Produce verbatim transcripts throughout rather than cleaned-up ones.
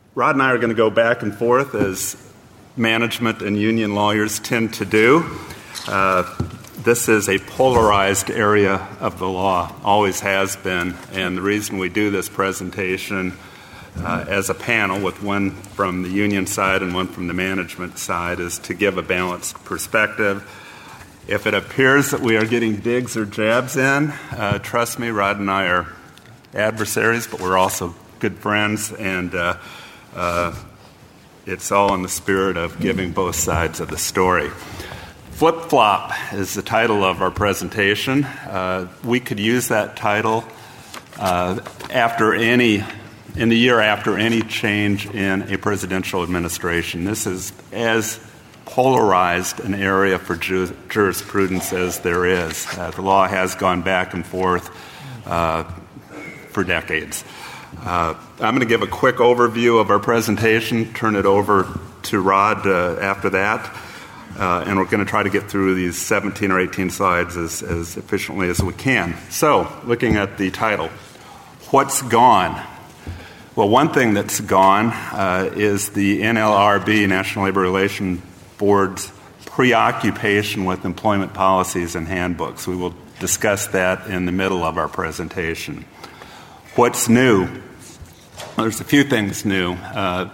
Rod and I are going to go back and forth as management and union lawyers tend to do. Uh, this is a polarized area of the law, always has been, and the reason we do this presentation uh, as a panel with one from the union side and one from the management side is to give a balanced perspective. If it appears that we are getting digs or jabs in, uh, trust me, Rod and I are adversaries, but we're also good friends, and uh, uh, it's all in the spirit of giving both sides of the story. Flip-flop is the title of our presentation. Uh, we could use that title uh, after any, in the year after any change in a presidential administration. This is as polarized an area for ju- jurisprudence as there is. Uh, the law has gone back and forth uh, for decades. Uh, I'm going to give a quick overview of our presentation, turn it over to Rod uh, after that, uh, and we're going to try to get through these seventeen or eighteen slides as, as efficiently as we can. So, looking at the title, what's gone? Well, one thing that's gone uh, is the N L R B, National Labor Relations Board's preoccupation with employment policies and handbooks. We will discuss that in the middle of our presentation. What's new? Well, there's a few things new. Uh,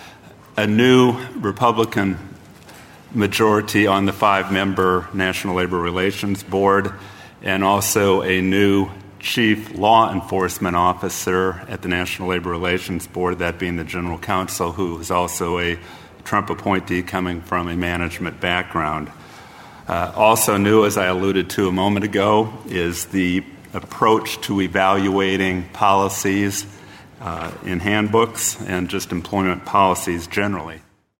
a new Republican majority on the five-member National Labor Relations Board, and also a new chief law enforcement officer at the National Labor Relations Board, that being the general counsel, who is also a Trump appointee coming from a management background. Uh, also new, as I alluded to a moment ago, is the approach to evaluating policies uh, in handbooks and just employment policies generally.